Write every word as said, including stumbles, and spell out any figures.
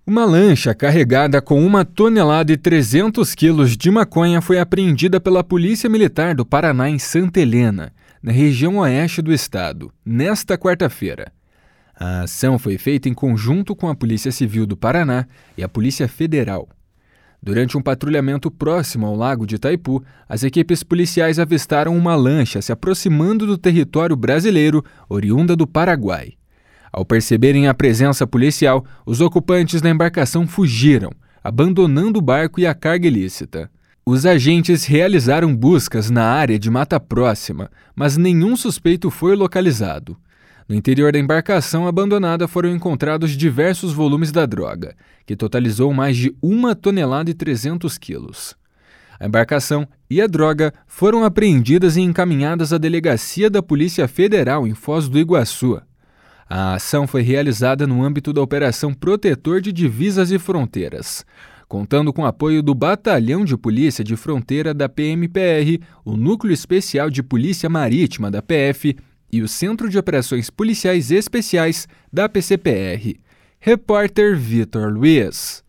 Uma lancha carregada com uma tonelada e trezentos quilos de maconha foi apreendida pela Polícia Militar do Paraná em Santa Helena, na região oeste do estado, nesta quarta-feira. A ação foi feita em conjunto com a Polícia Civil do Paraná e a Polícia Federal. Durante um patrulhamento próximo ao Lago de Itaipu, as equipes policiais avistaram uma lancha se aproximando do território brasileiro, oriunda do Paraguai. Ao perceberem a presença policial, os ocupantes da embarcação fugiram, abandonando o barco e a carga ilícita. Os agentes realizaram buscas na área de mata próxima, mas nenhum suspeito foi localizado. No interior da embarcação abandonada foram encontrados diversos volumes da droga, que totalizou mais de uma tonelada e trezentos quilos. A embarcação e a droga foram apreendidas e encaminhadas à delegacia da Polícia Federal em Foz do Iguaçu. A ação foi realizada no âmbito da Operação Protetor de Divisas e Fronteiras, contando com o apoio do Batalhão de Polícia de Fronteira da P M P R, o Núcleo Especial de Polícia Marítima da P F e o Centro de Operações Policiais Especiais da P C P R. Repórter Vitor Luiz.